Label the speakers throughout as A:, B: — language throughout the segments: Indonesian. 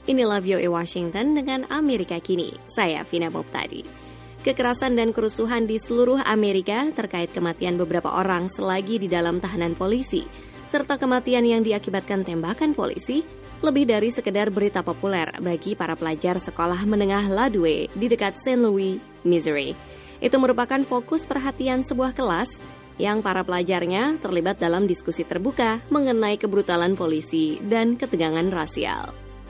A: Inilah VOA Washington dengan Amerika Kini. Saya Vina Mubtadi. Kekerasan dan kerusuhan di seluruh Amerika terkait kematian beberapa orang selagi di dalam tahanan polisi, serta kematian yang diakibatkan tembakan polisi, lebih dari sekedar berita populer bagi para pelajar sekolah menengah Ladue di dekat St. Louis, Missouri. Itu merupakan fokus perhatian sebuah kelas yang para pelajarnya terlibat dalam diskusi terbuka mengenai kebrutalan polisi dan ketegangan rasial.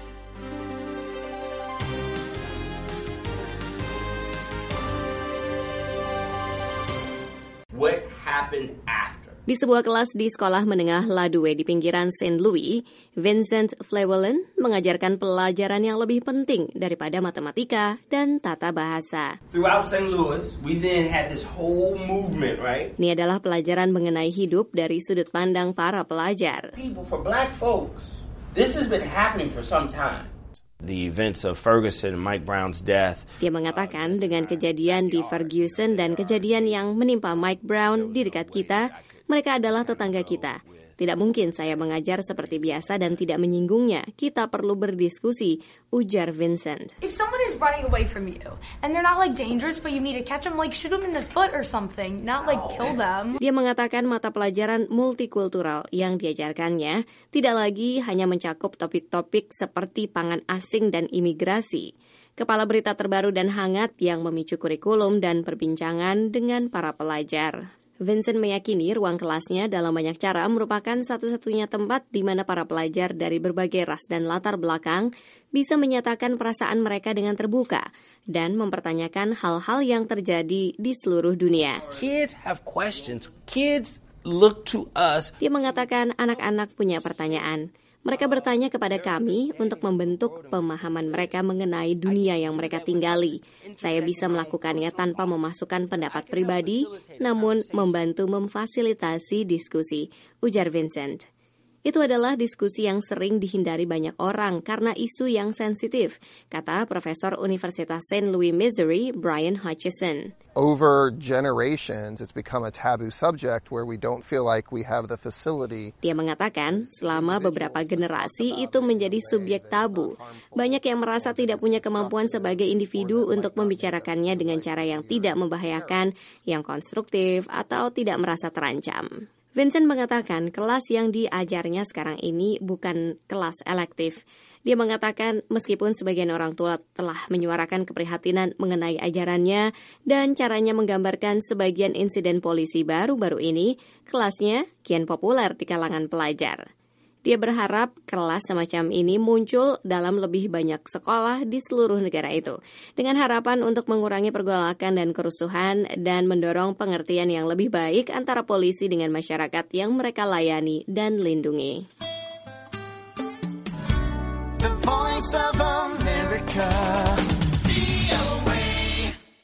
B: What happened after?
A: Di sebuah kelas di sekolah menengah Ladue di pinggiran St. Louis, Vincent Flewellen mengajarkan pelajaran yang lebih penting daripada matematika dan tata bahasa.
B: Throughout St. Louis, we then had this whole movement, right?
A: Ini adalah pelajaran mengenai hidup dari sudut pandang para pelajar.
B: People, for black folks, this has been happening for some time.
C: The events of Ferguson and Mike Brown's death.
A: Dia mengatakan dengan kejadian di Ferguson dan kejadian yang menimpa Mike Brown di dekat kita, mereka adalah tetangga kita. Tidak mungkin saya mengajar seperti biasa dan tidak menyinggungnya. Kita perlu berdiskusi, ujar Vincent.
D: If someone is running away from you and they're not like dangerous but you need to catch them, like shoot them in the foot or something, not like kill them.
A: Dia mengatakan mata pelajaran multikultural yang diajarkannya tidak lagi hanya mencakup topik-topik seperti pangan asing dan imigrasi. Kepala berita terbaru dan hangat yang memicu kurikulum dan perbincangan dengan para pelajar. Vincent meyakini ruang kelasnya dalam banyak cara merupakan satu-satunya tempat di mana para pelajar dari berbagai ras dan latar belakang bisa menyatakan perasaan mereka dengan terbuka dan mempertanyakan hal-hal yang terjadi di seluruh dunia.
C: Kids have questions. Kids look to us.
A: Dia mengatakan anak-anak punya pertanyaan. Mereka bertanya kepada kami untuk membentuk pemahaman mereka mengenai dunia yang mereka tinggali. Saya bisa melakukannya tanpa memasukkan pendapat pribadi, namun membantu memfasilitasi diskusi, ujar Vincent. Itu adalah diskusi yang sering dihindari banyak orang karena isu yang sensitif, kata Profesor Universitas St. Louis, Missouri, Brian Hutchison.
E: Over generations, it's become a taboo subject where we don't feel like we have the facility.
A: Dia mengatakan, selama beberapa generasi itu menjadi subjek tabu. Banyak yang merasa tidak punya kemampuan sebagai individu untuk membicarakannya dengan cara yang tidak membahayakan, yang konstruktif, atau tidak merasa terancam. Vincent mengatakan kelas yang diajarnya sekarang ini bukan kelas elektif. Dia mengatakan meskipun sebagian orang tua telah menyuarakan keprihatinan mengenai ajarannya dan caranya menggambarkan sebagian insiden polisi baru-baru ini, kelasnya kian populer di kalangan pelajar. Dia berharap kelas semacam ini muncul dalam lebih banyak sekolah di seluruh negara itu, dengan harapan untuk mengurangi pergolakan dan kerusuhan dan mendorong pengertian yang lebih baik antara polisi dengan masyarakat yang mereka layani dan lindungi.
F: The Voice of America.